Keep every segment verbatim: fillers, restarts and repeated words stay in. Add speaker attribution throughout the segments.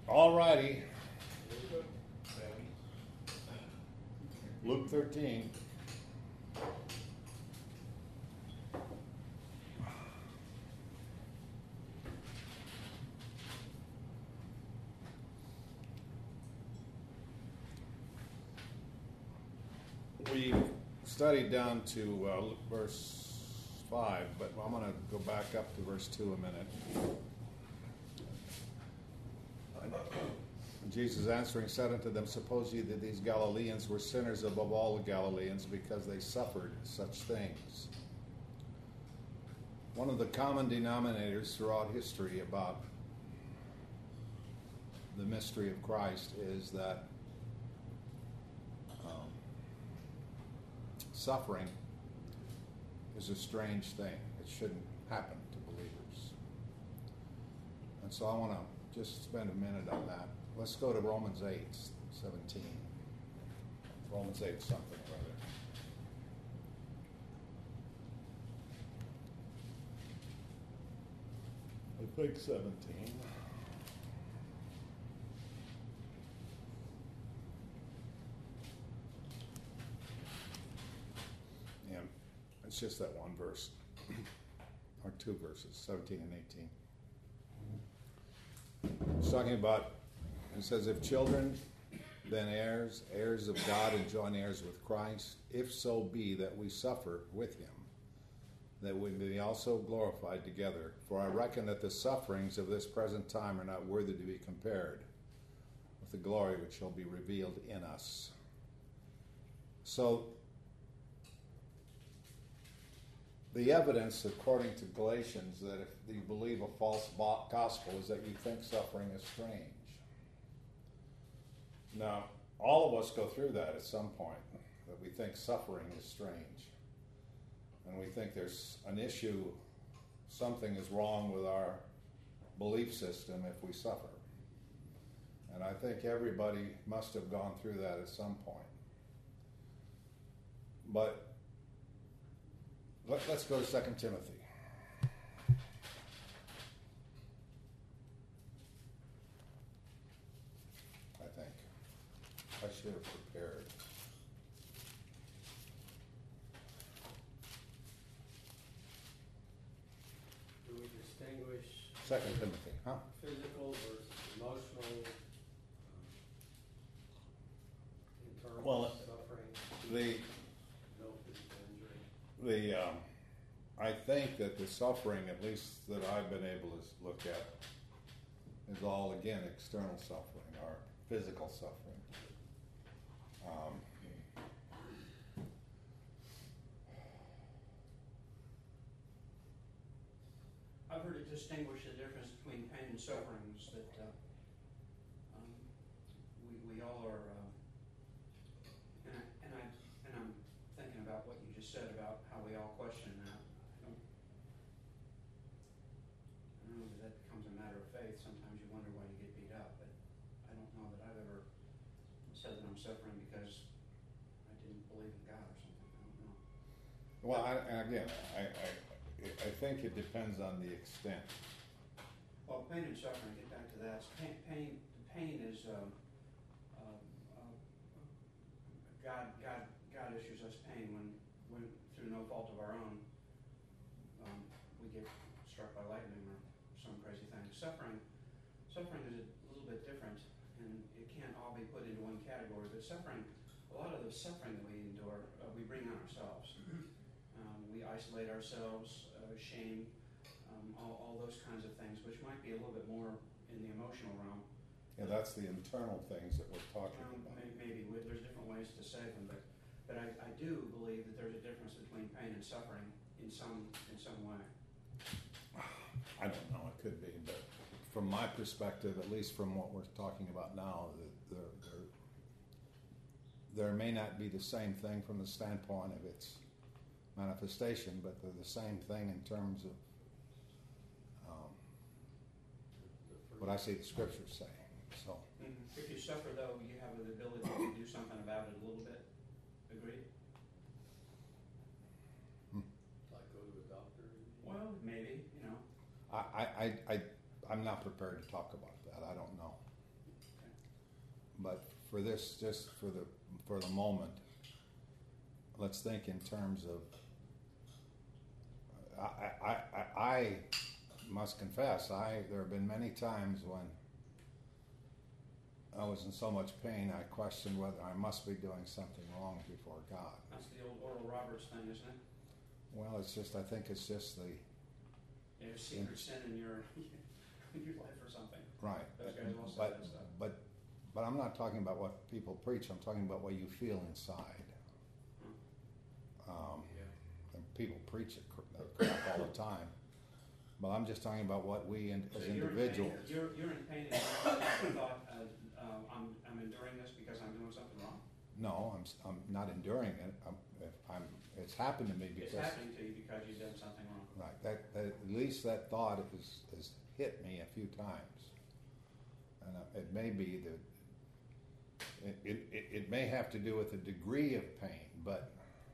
Speaker 1: All righty. Luke thirteen. We studied down to uh, verse five, but I'm going to go back up to verse two a minute. Jesus answering said unto them, Suppose ye that these Galileans were sinners above all the Galileans, because they suffered such things? One of the common denominators throughout history about the mystery of Christ is that um, suffering is a strange thing. It shouldn't happen to believers. And so I want to just spend a minute on that. Let's go to Romans eight seventeen. Romans eight something or other. I think seventeen. Yeah, it's just that one verse. Or two verses, seventeen and eighteen. It's talking about, it says, if children, then heirs, heirs of God, and joint heirs with Christ, if so be that we suffer with him, that we may be also glorified together. For I reckon that the sufferings of this present time are not worthy to be compared with the glory which shall be revealed in us. So, the evidence, according to Galatians, that if you believe a false gospel is that you think suffering is strange. Now, all of us go through that at some point, that we think suffering is strange. And we think there's an issue, something is wrong with our belief system if we suffer. And I think everybody must have gone through that at some point. But let, let's go to Second Timothy. I think. I should have prepared.
Speaker 2: Do we distinguish
Speaker 1: Second Timothy, huh?
Speaker 2: physical versus emotional, um, internal
Speaker 1: Well,
Speaker 2: suffering,
Speaker 1: The
Speaker 2: no physical injury?
Speaker 1: the um, I think that the suffering, at least that I've been able to look at, is all again external suffering or physical suffering. Um,
Speaker 3: I've heard it distinguish the difference between pain and sufferings, that uh, um, we, we all are, uh, and, I, and, I, and I'm thinking about what you just said about how we all question that. I don't, I don't know that that becomes a matter of faith. Sometimes you wonder why you get beat up, but I don't know that I've ever said that I'm suffering because I didn't believe in God or something. I don't know.
Speaker 1: well, I, and again, I, I I think it depends on the extent.
Speaker 3: Well, pain and suffering, get back to that. Pain, pain, pain is um, um, uh, God. God, God issues us pain when, when through no fault of our own, um, we get struck by lightning or some crazy thing. Suffering, suffering is a little bit different, and it can't all be put into one category. But suffering, a lot of the suffering that we endure, uh, we bring on ourselves. Um, we isolate ourselves, uh, shame. Um, all, all those kinds of things, which might be a little bit more in the emotional realm.
Speaker 1: Yeah, that's the internal things that we're talking
Speaker 3: Um,
Speaker 1: about.
Speaker 3: may- maybe with, there's different ways to say them, but but I, I do believe that there's a difference between pain and suffering in some in some way.
Speaker 1: I don't know, it could be, but from my perspective, at least from what we're talking about now, the, the, the, there may not be the same thing from the standpoint of its manifestation, but they're the same thing in terms of um, what I see the scriptures say. So,
Speaker 3: Mm-hmm. If you suffer, though, you have the ability to do something about it a little bit. Agree?
Speaker 2: Like go to a doctor?
Speaker 3: Well, maybe, you know.
Speaker 1: I, I, I, I, I'm not prepared to talk about that. I don't know. but for this, just for the for the moment, let's think in terms of. I I, I, I must confess, I there have been many times when I was in so much pain, I questioned whether I must be doing something wrong before God.
Speaker 3: That's the old Oral Roberts thing, isn't it?
Speaker 1: Well, it's just, I think it's just the...
Speaker 3: There's secret sin in your, in your life or something.
Speaker 1: Right.
Speaker 3: Those guys all say
Speaker 1: But,
Speaker 3: that stuff.
Speaker 1: but, but I'm not talking about what people preach, I'm talking about what you feel inside. Um,
Speaker 2: Yeah.
Speaker 1: and people preach it cr- that crap all the time. But I'm just talking about what we in,
Speaker 3: So
Speaker 1: as
Speaker 3: you're in
Speaker 1: individuals...
Speaker 3: pain- You're, you're in pain and you thought, uh, uh, I'm, I'm enduring this because I'm doing something wrong?
Speaker 1: No, I'm, s- I'm not enduring it. I'm, if I'm, it's happened to me
Speaker 3: It's
Speaker 1: because...
Speaker 3: happening to you because you've done something wrong.
Speaker 1: Right. That, that at least that thought has, has hit me a few times, and uh, it may be that it, it, it, it may have to do with the degree of pain, but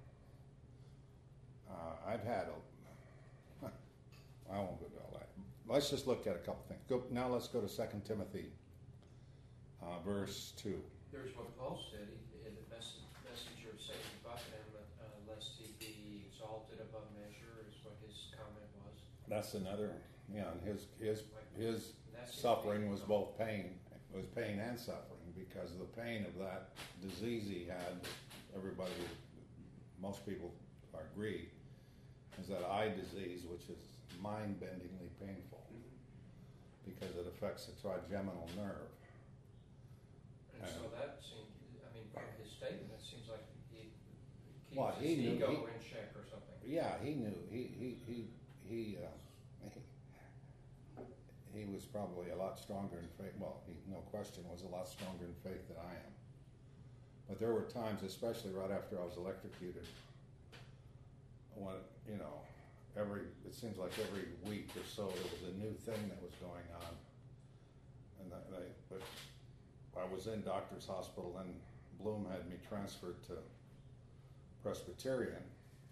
Speaker 1: uh, I've had a. I won't go to all that. Let's just look at a couple things. Go now. Let's go to Second Timothy, uh, verse two.
Speaker 4: There's what Paul said, he, in the message, messenger of Satan buffeted him, uh, lest he be exalted above measure, is what his comment was.
Speaker 1: That's another. Yeah, and his his his
Speaker 4: That's his
Speaker 1: suffering
Speaker 4: pain.
Speaker 1: was both pain, was pain and suffering because of the pain of that disease he had. Everybody, most people agree, is that eye disease, which is mind-bendingly painful because it affects the trigeminal nerve.
Speaker 4: And so that seemed, I mean, from his statement, it seems like he keeps
Speaker 1: Well,
Speaker 4: his
Speaker 1: he knew-
Speaker 4: ego
Speaker 1: he-
Speaker 4: in check or something.
Speaker 1: Yeah, he knew. He he he he. Uh, he, he was probably a lot stronger in faith. Well, he, no question, was a lot stronger in faith than I am. But there were times, especially right after I was electrocuted, when you know, every it seems like every week or so there was a new thing that was going on, and I, they, but I was in Doctor's Hospital, and Bloom had me transferred to Presbyterian.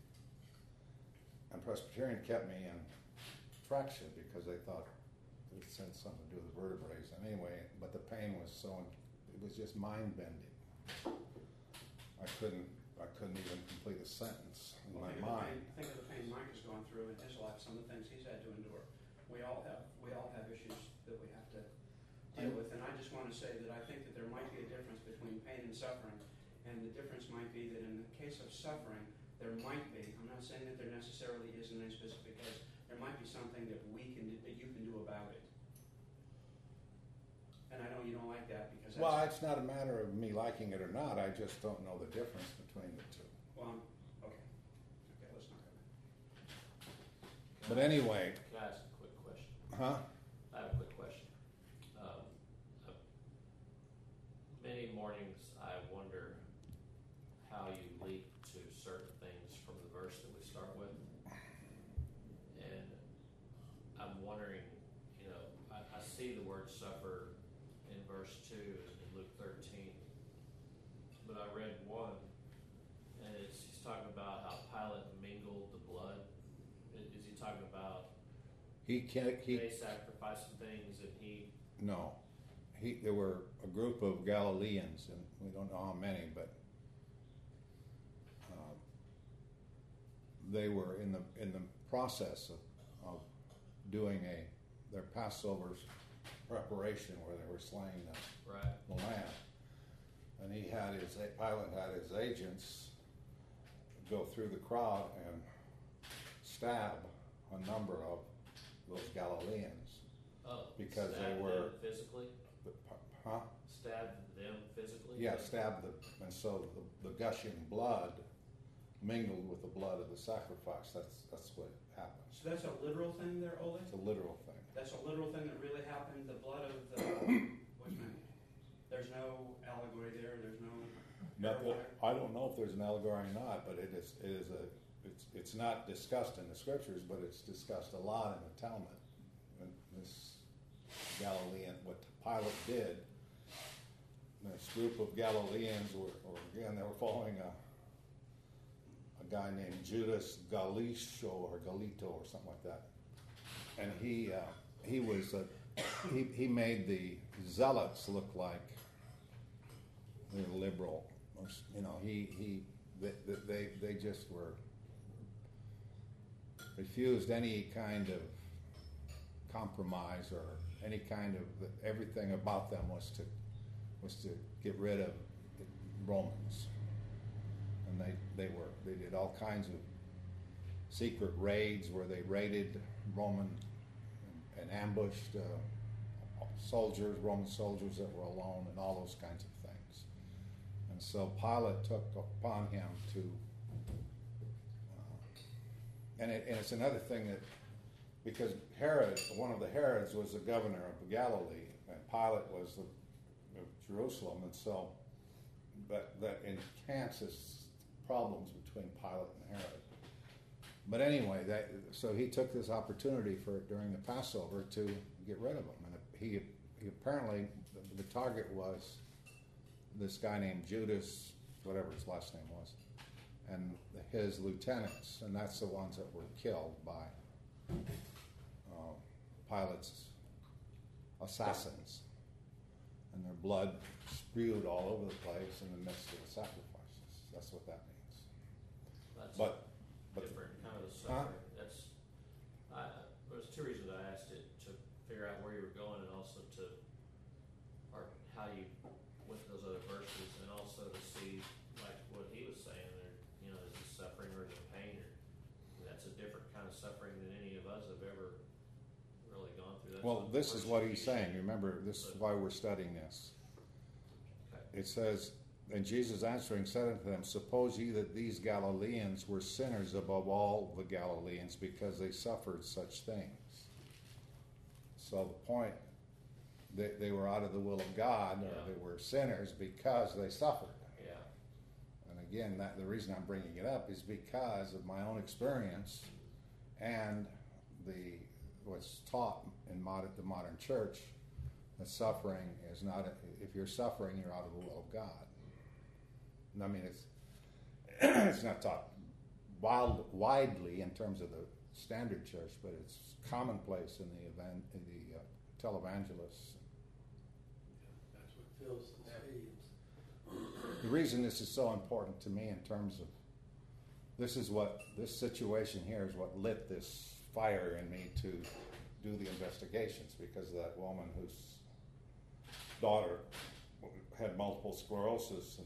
Speaker 1: And Presbyterian kept me in traction because they thought it had something to do with the vertebrae. And anyway, but the pain was so, it was just mind bending. I couldn't, I couldn't even complete a sentence in
Speaker 3: Well,
Speaker 1: my
Speaker 3: think of the
Speaker 1: mind.
Speaker 3: pain- Think of the pain Mike has gone through in his life, some of the things he's had to endure. We all have, we all have issues that we have to deal with, and I just want to say that I think that there might be a difference between pain and suffering, and the difference might be that in the case of suffering, there might be, I'm not saying that there necessarily is in any specific case, there might be something that we can, do- that you can do about it. And I know you don't like that because that's...
Speaker 1: Well, it's not a matter of me liking it or not. I just don't know the difference between the two.
Speaker 3: Well, I'm- okay. Okay, let's not go there.
Speaker 1: But anyway,
Speaker 5: Can I ask a quick question?
Speaker 1: huh?
Speaker 5: I have a quick question. Um, uh, many mornings I wonder how you leap to certain things from the verse that we start with. And I'm wondering, you know, I, I see the word suffer in verse two in Luke thirteen. But I read one, and it's, he's talking about how Pilate mingled the blood. Is, is he talking about
Speaker 1: He can't, he,
Speaker 5: they sacrificed some things and he
Speaker 1: no. He, there were a group of Galileans, and we don't know how many, but um, they were in the in the process of, of doing a their Passover preparation, where they were slaying the,
Speaker 5: right
Speaker 1: the lamb, and he had his Pilate had his agents go through the crowd and stab a number of those Galileans
Speaker 5: oh
Speaker 1: because
Speaker 5: stab
Speaker 1: they were
Speaker 5: them physically
Speaker 1: huh.
Speaker 5: stab them physically
Speaker 1: Yeah, stabbed them, and so the, the gushing blood mingled with the blood of the sacrifice. That's that's what happens.
Speaker 3: So that's a literal thing there, Ole?
Speaker 1: It's a literal thing.
Speaker 3: That's a literal thing that really happened, the blood of the, what's my name? There's no allegory there, there's no...
Speaker 1: Not that, I don't know if there's an allegory or not, but it is it is a it's it's not discussed in the scriptures, but it's discussed a lot in the Talmud. And this Galilean, what Pilate did, this group of Galileans were, or again, they were following a a guy named Judas Galicio or Galito or something like that, and he uh, he was uh, he he made the zealots look like the liberal, you know, he, he they, they, they just were refused any kind of compromise or any kind of, everything about them was to was to get rid of the Romans. And they, they were they did all kinds of secret raids where they raided Roman and, and ambushed uh, soldiers, Roman soldiers that were alone, and all those kinds of things. And so Pilate took upon him to, uh, and, it, and it's another thing that, because Herod, one of the Herods, was the governor of Galilee, and Pilate was the of Jerusalem, and so that that enhances problems between Pilate and Herod. But anyway, that, so he took this opportunity for during the Passover to get rid of him, and he, he apparently the, the target was this guy named Judas, whatever his last name was, and his lieutenants, and that's the ones that were killed by uh, Pilate's assassins, and their blood spewed all over the place in the midst of the sacrifices. That's what that means.
Speaker 5: That's
Speaker 1: But, but
Speaker 5: different kind of the suffering. That's I, there's two reasons I asked it, to figure out where you were going, and also to, or how you went to those other verses, and also to see like what he was saying. There, you know, is it suffering or is it pain? Or that's a different kind of suffering than any of us have ever really gone through. That's
Speaker 1: well,
Speaker 5: what
Speaker 1: this is what he's saying.
Speaker 5: persecution-
Speaker 1: Remember, this is why we're studying this.
Speaker 5: Okay.
Speaker 1: It says, and Jesus answering said unto them, suppose ye that these Galileans were sinners above all the Galileans, because they suffered such things. So the point, they, they were out of the will of God, or
Speaker 5: Yeah.
Speaker 1: they were sinners because they suffered.
Speaker 5: Yeah.
Speaker 1: And again, that the reason I'm bringing it up is because of my own experience and the what's taught in modern, the modern church, that suffering is not, a, if you're suffering, you're out of the will of God. I mean, it's it's not taught wild, widely in terms of the standard church, but it's commonplace in the evan, in the uh, televangelists.
Speaker 2: That's what fills the stadiums.
Speaker 1: The reason this is so important to me in terms of this is what this situation here is what lit this fire in me to do the investigations, because of that woman whose daughter had multiple sclerosis, and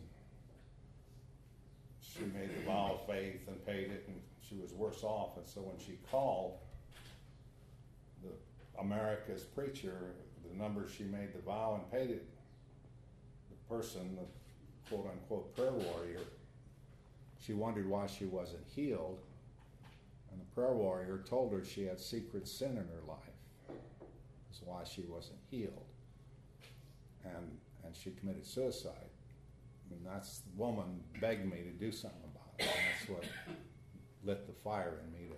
Speaker 1: she made the vow of faith and paid it, and she was worse off. And so when she called the America's preacher, the number she made the vow and paid it, the person, the quote unquote prayer warrior, she wondered why she wasn't healed. And the prayer warrior told her she had secret sin in her life. That's why she wasn't healed. And and she committed suicide. And that's, the woman begged me to do something about it. And that's what lit the fire in me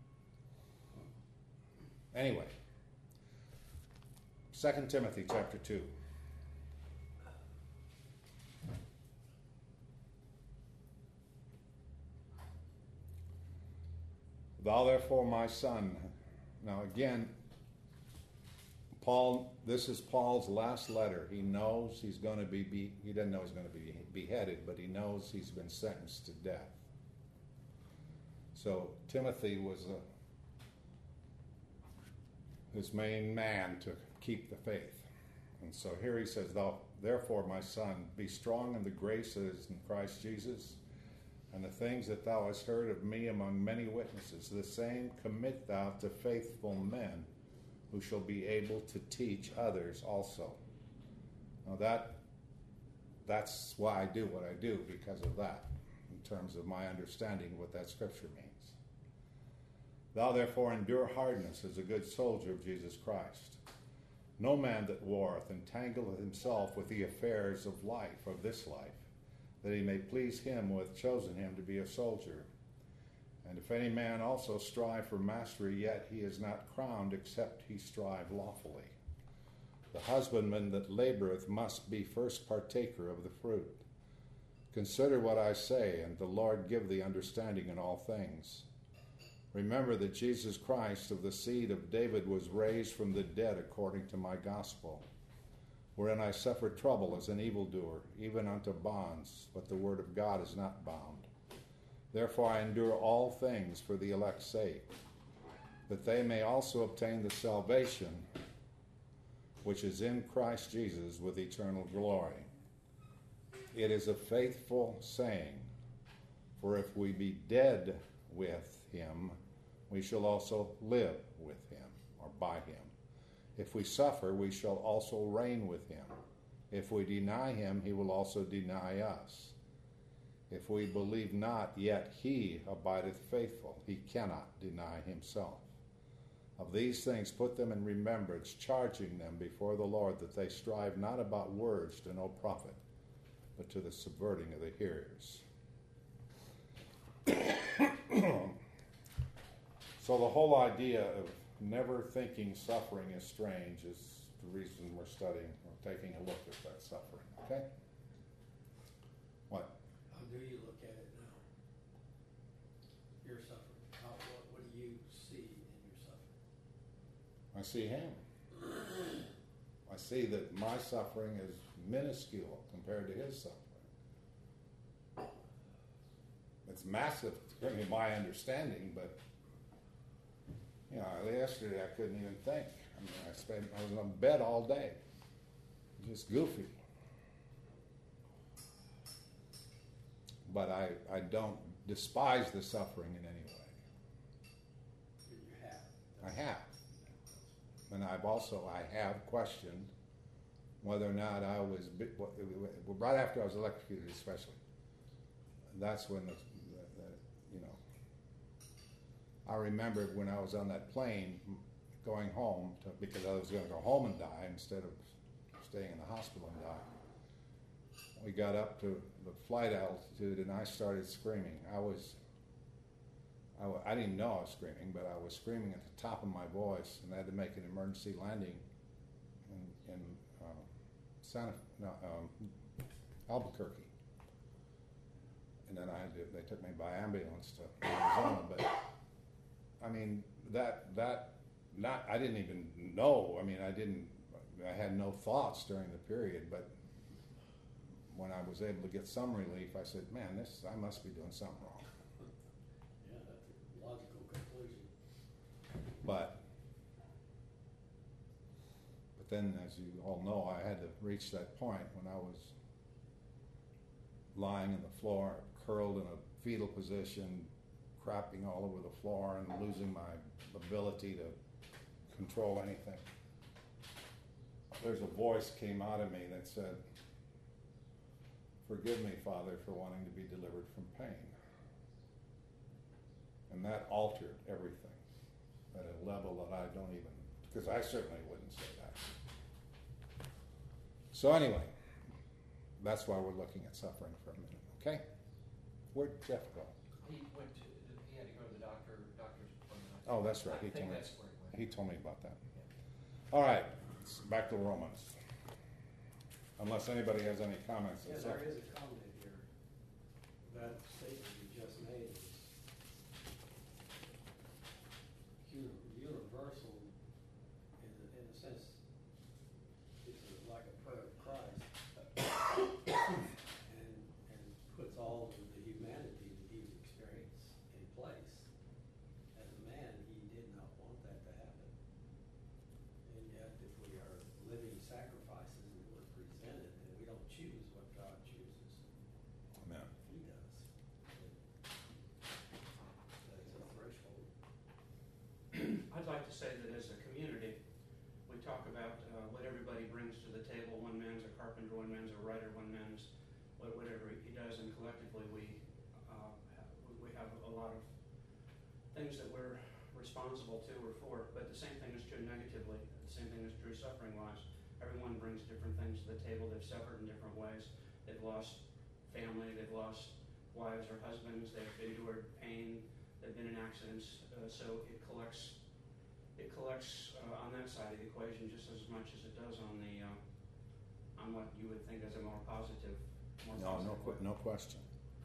Speaker 1: to. Anyway, Second Timothy chapter two. Thou therefore, my son. Now again, Paul, this is Paul's last letter. He knows he's going to be, be he doesn't know he's going to be beheaded, but he knows he's been sentenced to death. So Timothy was a, his main man to keep the faith. And so here he says, Thou therefore, my son, be strong in the grace that is in Christ Jesus, and the things that thou hast heard of me among many witnesses, the same commit thou to faithful men, who shall be able to teach others also. Now that that's why I do what I do, because of that, in terms of my understanding what that scripture means. Thou therefore endure hardness as a good soldier of Jesus Christ. No man that warreth entangleth himself with the affairs of life, of this life, that he may please him who hath chosen him to be a soldier. And if any man also strive for mastery, yet he is not crowned, except he strive lawfully. The husbandman that laboureth must be first partaker of the fruit. Consider what I say, and the Lord give thee understanding in all things. Remember that Jesus Christ of the seed of David was raised from the dead according to my gospel, wherein I suffered trouble as an evildoer, even unto bonds, but the word of God is not bound. Therefore I endure all things for the elect's sake, that they may also obtain the salvation which is in Christ Jesus with eternal glory. It is a faithful saying, for if we be dead with him, we shall also live with him, or by him. If we suffer, we shall also reign with him. If we deny him, he will also deny us. If we believe not, yet he abideth faithful. He cannot deny himself. Of these things put them in remembrance, charging them before the Lord that they strive not about words to no profit, but to the subverting of the hearers. So the whole idea of never thinking suffering is strange is the reason we're studying or taking a look at that suffering. Okay? What?
Speaker 2: How do you look at it now? Your suffering. How, what, what do you see in your suffering?
Speaker 1: I see him. I see that my suffering is minuscule compared to his suffering. It's massive, certainly my understanding, but you know, yesterday I couldn't even think. I mean, I spent, I was on bed all day, just goofy. But I, I don't despise the suffering in any way.
Speaker 2: You have.
Speaker 1: I have. And I've also, I have questioned whether or not I was, right after I was electrocuted especially, that's when the, the, the you know, I remembered when I was on that plane going home, to, because I was going to go home and die instead of staying in the hospital and die. We got up to the flight altitude and I started screaming. I was, I, w- I didn't know I was screaming, but I was screaming at the top of my voice, and they had to make an emergency landing in, in uh, Santa, no, um, Albuquerque. And then I had to, they took me by ambulance to Arizona, but I mean, that, that, not, I didn't even know, I mean, I didn't, I had no thoughts during the period, but when I was able to get some relief, I said, man, this, I must be doing something wrong.
Speaker 2: Yeah, that's a logical conclusion.
Speaker 1: But, but then, as you all know, I had to reach that point when I was lying on the floor, curled in a fetal position, crapping all over the floor and losing my ability to control anything. There's a voice came out of me that said, "Forgive me, Father, for wanting to be delivered from pain." And that altered everything at a level that I don't even, because I certainly wouldn't say that. So anyway, that's why we're looking at suffering for a minute, okay? Where'd Jeff go?
Speaker 4: He went to, he had to go to the doctor, doctor's appointment.
Speaker 1: Oh, that's right.
Speaker 4: I
Speaker 1: He
Speaker 4: think
Speaker 1: told me.
Speaker 4: that's where he went.
Speaker 1: He told me about that. All right, back to Romans. Unless anybody has any comments.
Speaker 2: Yeah, there is a comment here. That statement you just made is uni- universal in, a- in a sense. It's a- like a prayer of Christ. and, and puts all of the humanity that he would experience in place. As a man, he did not want that to happen. And yet, if we are living sacrifices and we're presented, then we don't choose what God chooses.
Speaker 1: Amen.
Speaker 2: He does. That's a threshold.
Speaker 3: I'd like to say that as a community, we talk about uh, what everybody brings to the table. One man's a carpenter, one man's a writer, one man's what, whatever he does, and collectively we uh, have, we have a lot of things that we're responsible to or for. But the same thing is true negatively. The same thing is true suffering-wise. Everyone brings different things to the table. They've suffered in different ways. They've lost family. They've lost wives or husbands. They've endured pain. They've been in accidents. Uh, so it collects. It collects uh, on that side of the equation just as much as it does on the uh, on what you would think is a more positive, more
Speaker 1: No, no,
Speaker 3: positive
Speaker 1: que-
Speaker 3: way.
Speaker 1: no question.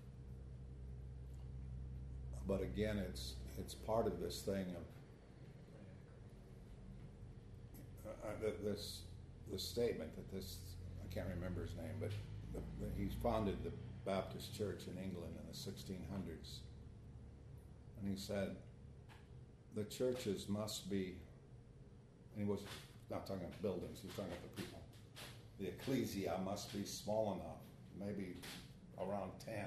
Speaker 1: But again, it's it's part of this thing of uh, uh, th- this the statement that this, I can't remember his name, but the, the, he founded the Baptist Church in England in the sixteen hundreds. And he said, the churches must be, and he was not talking about buildings, he was talking about the people. The ecclesia must be small enough, maybe around ten,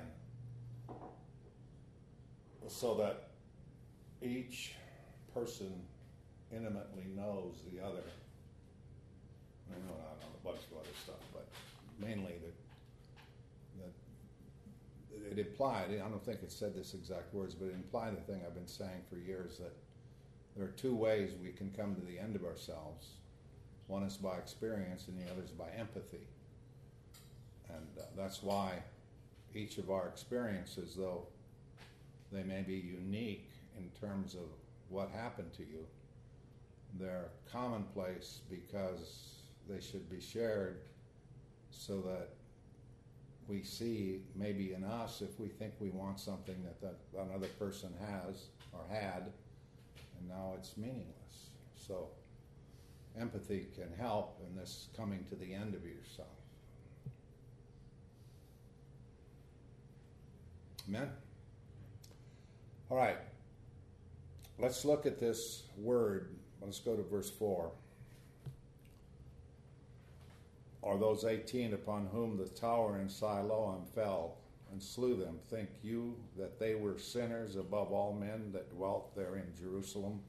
Speaker 1: so that each person intimately knows the other. I know not on a bunch of other stuff, but mainly that, that it implied, I don't think it said this exact words, but it implied the thing I've been saying for years, that there are two ways we can come to the end of ourselves. One is by experience and the other is by empathy. And uh, that's why each of our experiences, though they may be unique in terms of what happened to you, they're commonplace because they should be shared so that we see maybe in us, if we think we want something that, that another person has or had, and now it's meaningless. So empathy can help in this coming to the end of yourself. Amen? All right. Let's look at this word. Let's go to verse four. Or those eighteen upon whom the tower in Siloam fell and slew them, think you that they were sinners above all men that dwelt there in Jerusalem?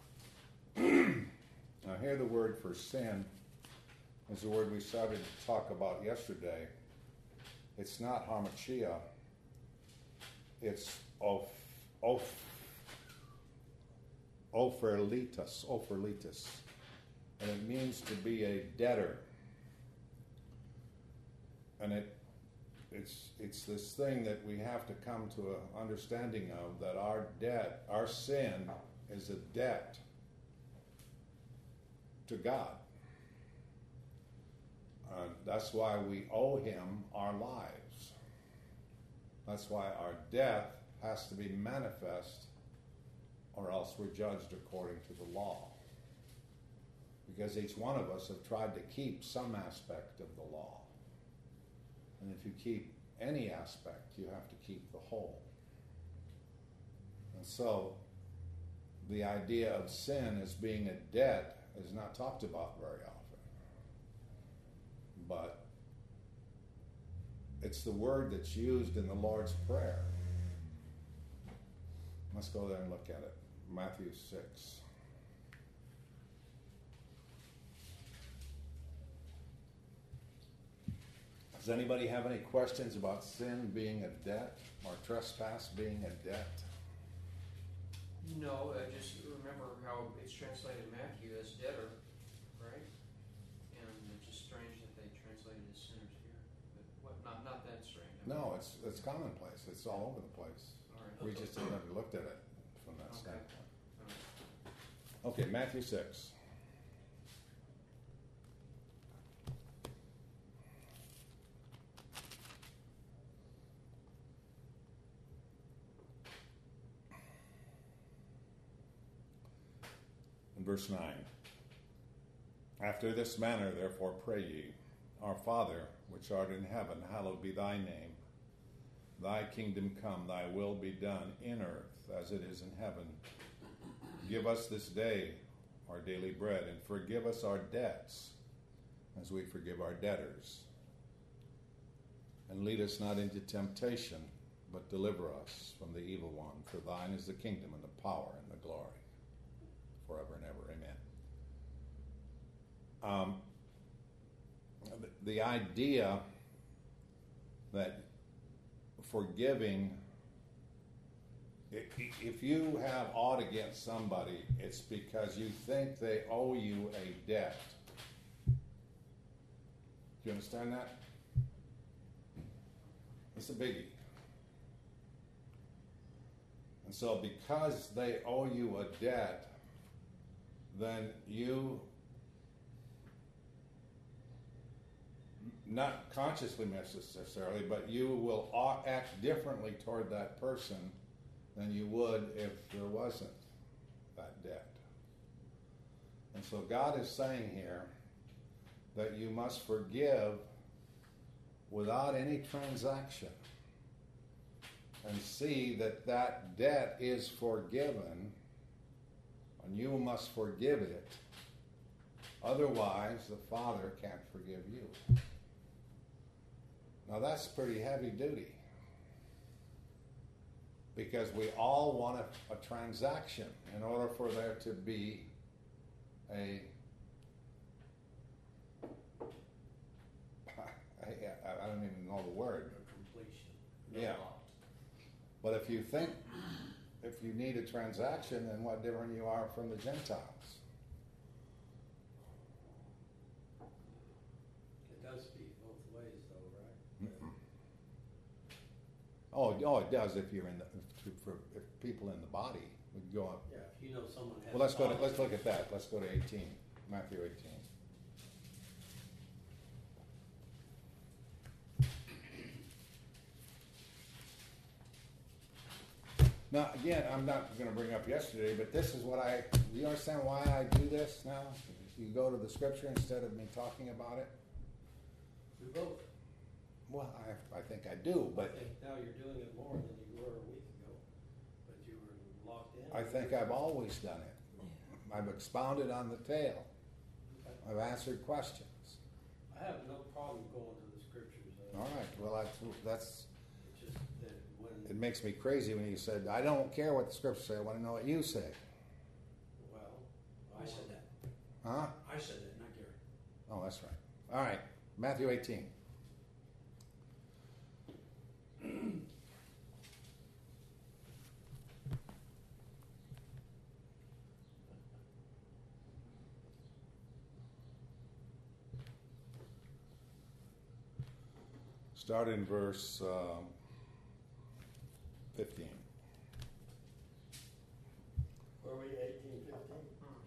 Speaker 1: Now here the word for sin is the word we started to talk about yesterday. It's not hamartia. It's of of opherlitus, opherlitus, and it means to be a debtor. And it it's it's this thing that we have to come to an understanding of, that our debt, our sin, is a debt to God. Uh, that's why we owe Him our lives. That's why our death has to be manifest, or else we're judged according to the law. Because each one of us have tried to keep some aspect of the law. And if you keep any aspect, you have to keep the whole. And so, the idea of sin as being a debt is not talked about very often. But it's the word that's used in the Lord's Prayer. Let's go there and look at it. Matthew six. Does anybody have any questions about sin being a debt or trespass being a debt?
Speaker 4: No, I just remember how it's translated in Matthew as debtor, right? And it's just strange that they translated as sinners here. But what, not not that strange. I mean,
Speaker 1: No, it's it's commonplace. It's all over the place.
Speaker 4: all right.
Speaker 1: We just have never looked at it from that
Speaker 4: Okay.
Speaker 1: standpoint.
Speaker 4: All right.
Speaker 1: Okay, Matthew six. In verse nine. After this manner, therefore, pray ye, Our Father, which art in heaven, hallowed be thy name. Thy kingdom come, thy will be done in earth as it is in heaven. Give us this day our daily bread, and forgive us our debts as we forgive our debtors. And lead us not into temptation, but deliver us from the evil one. For thine is the kingdom and the power and the glory, forever and ever. Amen. Um, the, the idea that forgiving, if you have aught against somebody, it's because you think they owe you a debt. Do you understand that? It's a biggie. And so because they owe you a debt, then you, not consciously necessarily, but you will act differently toward that person than you would if there wasn't that debt. And so God is saying here that you must forgive without any transaction, and see that that debt is forgiven, and you must forgive it. Otherwise, the Father can't forgive you. Now that's pretty heavy duty, because we all want a, a transaction in order for there to be a I, I, I don't even know the word.
Speaker 2: Completion.
Speaker 1: Yeah. But if you think, if you need a transaction, then what different you are from the Gentiles?
Speaker 2: It does speak both ways though, right?
Speaker 1: Mm-mm. Oh, oh, it does if you're in the, if, for if people in the body would go up.
Speaker 2: Yeah, if you know someone has.
Speaker 1: Well, let's go to, let's
Speaker 2: politics-
Speaker 1: look at that. Let's go to eighteen, Matthew eighteen. Now, again, I'm not going to bring up yesterday, but this is what I, do you understand why I do this now? You go to the scripture instead of me talking about it?
Speaker 2: Do both.
Speaker 1: Well, I, I think I do,
Speaker 2: I
Speaker 1: but
Speaker 2: think now you're doing it more than you were a week ago, but you were locked in.
Speaker 1: I think I've always done it. I've expounded on the tale.
Speaker 2: Okay.
Speaker 1: I've answered questions.
Speaker 2: I have no problem going to the scriptures. uh,
Speaker 1: All right, well, that's, that's,
Speaker 2: It's just that when,
Speaker 1: it makes me crazy when you said, I don't care what the scripture say, I want to know what you say.
Speaker 2: well.
Speaker 3: I said that.
Speaker 1: Huh?
Speaker 3: I said that, not Gary.
Speaker 1: Oh, that's right. All right, Matthew eighteen. Start in verse um, fifteen.
Speaker 2: Were we eighteen, fifteen?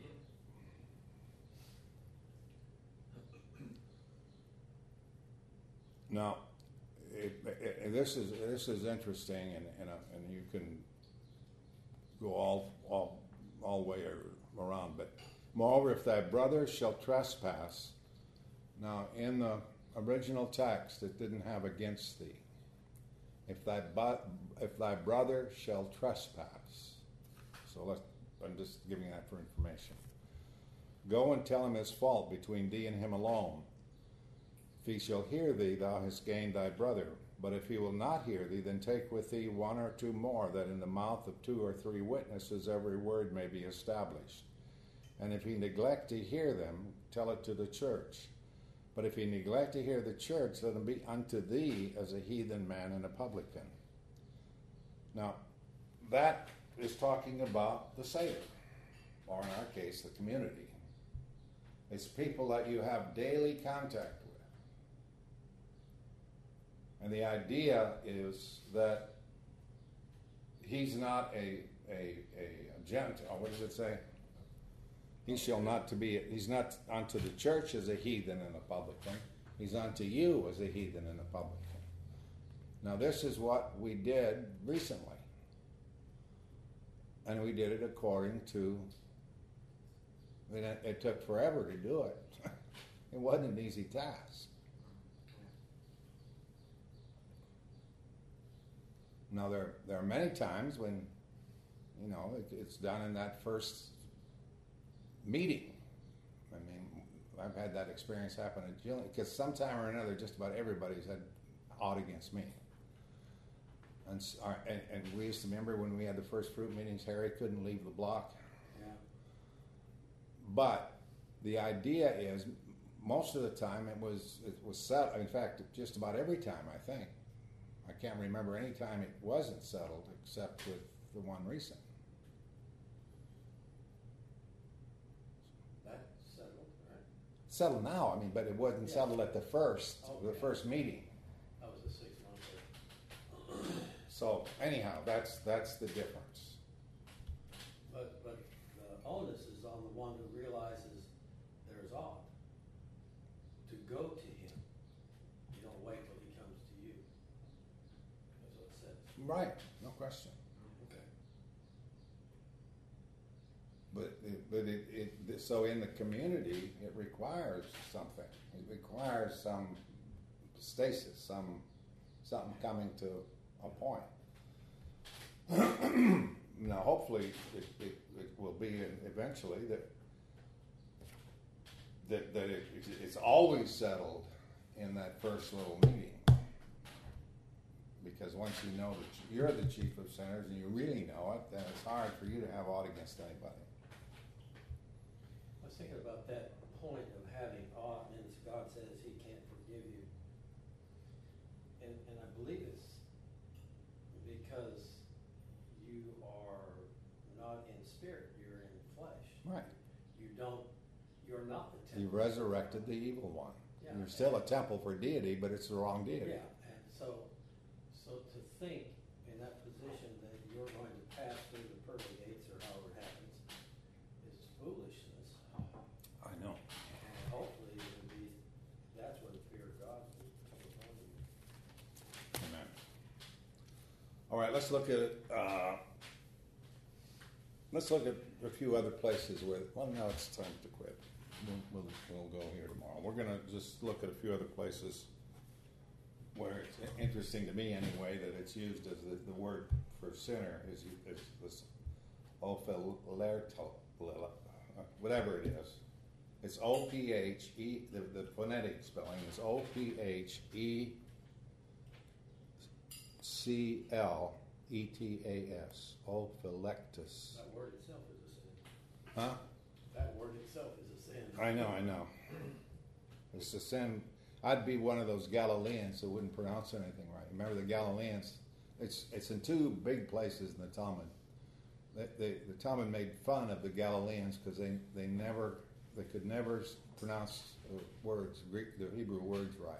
Speaker 1: Now, it, it, it- this is this is interesting, and and, uh, and you can go all all all way ar- around. But moreover, if thy brother shall trespass, now in the original text it didn't have against thee. If thy but if thy brother shall trespass, so let's. I'm just giving that for information. Go and tell him his fault between thee and him alone. If he shall hear thee, thou hast gained thy brother. But if he will not hear thee, then take with thee one or two more, that in the mouth of two or three witnesses every word may be established. And if he neglect to hear them, tell it to the church. But if he neglect to hear the church, let him be unto thee as a heathen man and a publican. Now, that is talking about the Savior, or in our case, the community. It's people that you have daily contact with. And the idea is that he's not a a a Gentile. What does it say? He shall not to be. He's not unto the church as a heathen and a publican. He's unto you as a heathen and a publican. Now this is what we did recently, and we did it according to. I mean, it, it took forever to do it. It wasn't an easy task. Now there there are many times when, you know, it, it's done in that first meeting. I mean, I've had that experience happen at Jillian, because sometime or another, just about everybody's had odd against me. And, s- our- and and we used to remember when we had the first fruit meetings, Harry couldn't leave the block.
Speaker 2: Yeah.
Speaker 1: But the idea is, most of the time it was it was set. In fact, just about every time, I think. I can't remember any time it wasn't settled, except with the one recent.
Speaker 2: That's settled, right?
Speaker 1: Settled now, I mean, but it wasn't
Speaker 2: Yeah.
Speaker 1: settled at the first, the
Speaker 2: Okay.
Speaker 1: first meeting.
Speaker 2: That was a six month.
Speaker 1: So anyhow, that's that's the difference.
Speaker 2: But, but the onus is on the one who realizes there's odd to go to him. You don't wait till he comes to you. That's what it says.
Speaker 1: Right, no question.
Speaker 2: Okay.
Speaker 1: But it, but it, it, so in the community, it requires something. It requires some stasis, some, something coming to a point. Now, hopefully, it, it, it will be eventually that that, that it, it's always settled in that first little meeting. Because once you know that you're the chief of sinners and you really know it, then it's hard for you to have aught against anybody.
Speaker 2: I was thinking about that point of having ought, and God says he can't forgive you. And, and I believe it's because you are not in spirit, you're in flesh.
Speaker 1: Right.
Speaker 2: You don't, you're not the
Speaker 1: You
Speaker 2: temple.
Speaker 1: resurrected the evil one.
Speaker 2: Yeah.
Speaker 1: You're still a temple for deity, but it's the wrong deity.
Speaker 2: Yeah, and so, so to think in that position that you're going to pass through the pearly gates or however it happens is foolishness.
Speaker 1: I know.
Speaker 2: And hopefully it'll be, that's where the fear of God will come upon you.
Speaker 1: Amen. All right, let's look at uh, let's look at a few other places where. Well, now it's time to quit. We'll, we'll, we'll go here tomorrow. We're going to just look at a few other places where it's interesting to me anyway that it's used as the, the word for sinner is, is this ophelerto, whatever it is. It's O P H E, the, the phonetic spelling is O P H E C L E T A S, ophelectus.
Speaker 2: That word itself is a sin.
Speaker 1: Huh?
Speaker 2: That word itself is a sin.
Speaker 1: I know, I know. It's a sin. I'd be one of those Galileans who wouldn't pronounce anything right. Remember the Galileans? It's it's in two big places in the Talmud. They, they, the Talmud made fun of the Galileans because they, they never they could never pronounce the words Greek the Hebrew words right.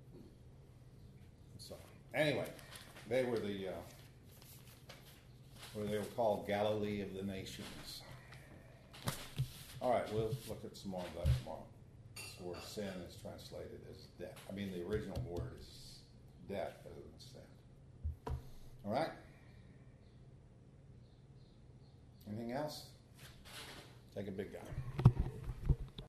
Speaker 1: So anyway, they were the uh, what they were called Galilee of the nations. All right, we'll look at some more of that tomorrow. The word sin is translated as death. I mean, the original word is death rather than sin. All right? Anything else? Take a big guy.